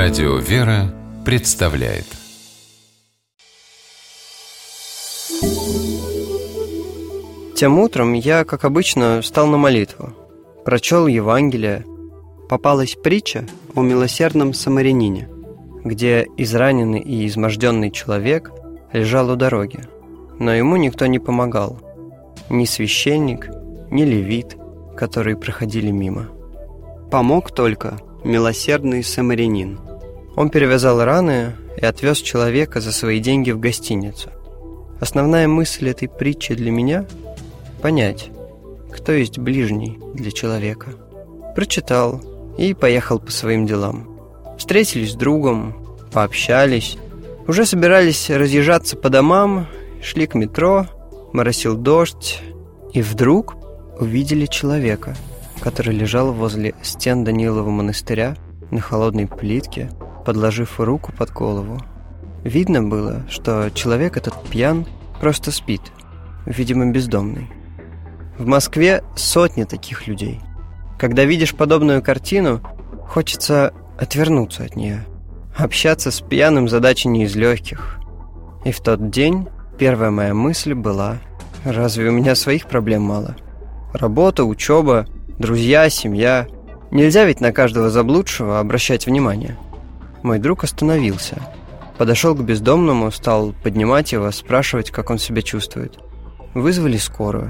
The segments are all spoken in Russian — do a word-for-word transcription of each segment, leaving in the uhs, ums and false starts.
Радио «Вера» представляет. Тем утром я, как обычно, встал на молитву, прочел Евангелие. Попалась притча о милосердном самарянине, где израненный и изможденный человек лежал у дороги, но ему никто не помогал, ни священник, ни левит, которые проходили мимо. Помог только милосердный самарянин. Он перевязал раны и отвез человека за свои деньги в гостиницу. Основная мысль этой притчи для меня – понять, кто есть ближний для человека. Прочитал и поехал по своим делам. Встретились с другом, пообщались. Уже собирались разъезжаться по домам, шли к метро, моросил дождь. И вдруг увидели человека, который лежал возле стен Данилова монастыря на холодной плитке, подложив руку под голову. Видно было, что человек этот пьян, просто спит, видимо, бездомный. В Москве сотни таких людей. Когда видишь подобную картину, хочется отвернуться от нее. Общаться с пьяным задача не из легких. И в тот день первая моя мысль была: разве у меня своих проблем мало? Работа, учеба, друзья, семья. Нельзя ведь на каждого заблудшего обращать внимание. Мой друг остановился. Подошел к бездомному, стал поднимать его, спрашивать, как он себя чувствует. Вызвали скорую.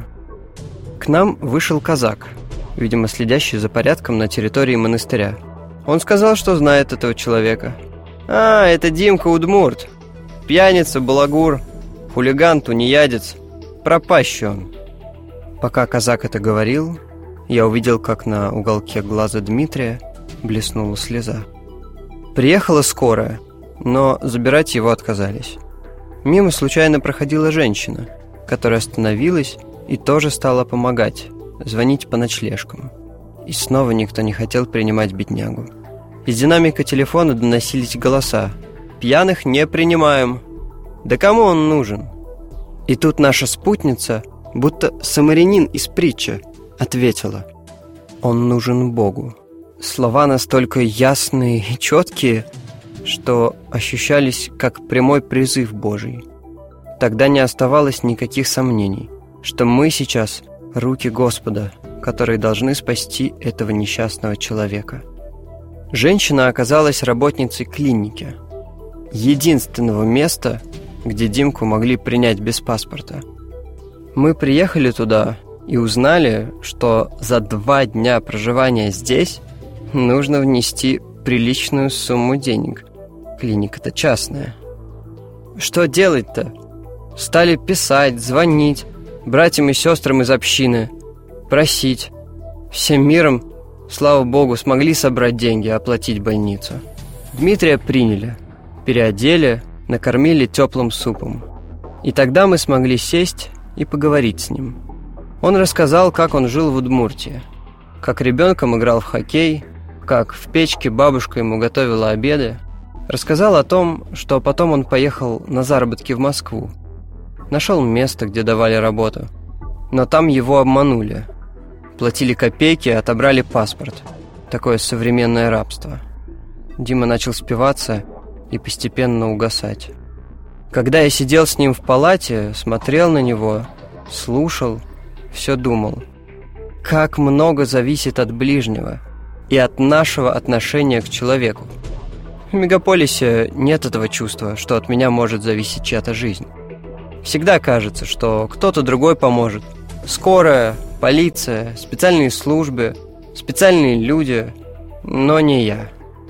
К нам вышел казак, видимо, следящий за порядком на территории монастыря. Он сказал, что знает этого человека. «А, это Димка Удмурт. Пьяница, балагур, хулиган, тунеядец. Пропащий он». Пока казак это говорил, я увидел, как на уголке глаза Дмитрия блеснула слеза. Приехала скорая, но забирать его отказались. Мимо случайно проходила женщина, которая остановилась и тоже стала помогать, звонить по ночлежкам. И снова никто не хотел принимать беднягу. Из динамика телефона доносились голоса: «Пьяных не принимаем! Да кому он нужен?» И тут наша спутница, будто самарянин из притчи, ответила: «Он нужен Богу». Слова настолько ясные и четкие, что ощущались как прямой призыв Божий. Тогда не оставалось никаких сомнений, что мы сейчас руки Господа, которые должны спасти этого несчастного человека. Женщина оказалась работницей клиники, единственного места, где Димку могли принять без паспорта. Мы приехали туда и узнали, что за два дня проживания здесь нужно внести приличную сумму денег. Клиника-то частная. Что делать-то? Стали писать, звонить братьям и сестрам из общины, просить. Всем миром, слава Богу, смогли собрать деньги, оплатить больницу. Дмитрия приняли, переодели, накормили теплым супом. И тогда мы смогли сесть и поговорить с ним. Он рассказал, как он жил в Удмуртии, как ребенком играл в хоккей, как в печке бабушка ему готовила обеды. Рассказал о том, что потом он поехал на заработки в Москву. Нашел место, где давали работу, но там его обманули. Платили копейки и отобрали паспорт. Такое современное рабство. Дима начал спиваться и постепенно угасать. Когда я сидел с ним в палате, смотрел на него, слушал, все думал: как много зависит от ближнего и от нашего отношения к человеку. В мегаполисе нет этого чувства, что от меня может зависеть чья-то жизнь. Всегда кажется, что кто-то другой поможет. Скорая, полиция, специальные службы, специальные люди, но не я.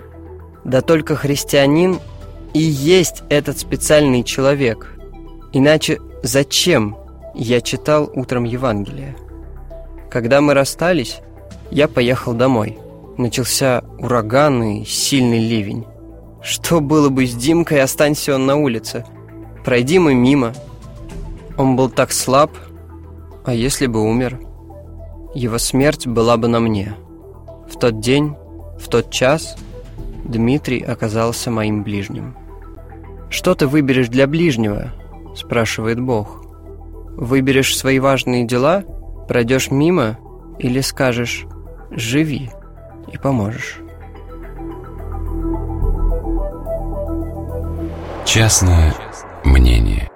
Да только христианин и есть этот специальный человек. Иначе зачем я читал утром Евангелие? Когда мы расстались, я поехал домой. Начался ураганный, сильный ливень. Что было бы с Димкой, останься он на улице? Пройди мы мимо. Он был так слаб, а если бы умер? Его смерть была бы на мне. В тот день, в тот час Дмитрий оказался моим ближним. «Что ты выберешь для ближнего?» – спрашивает Бог. «Выберешь свои важные дела, пройдешь мимо или скажешь «живи» и поможешь?» Частное мнение.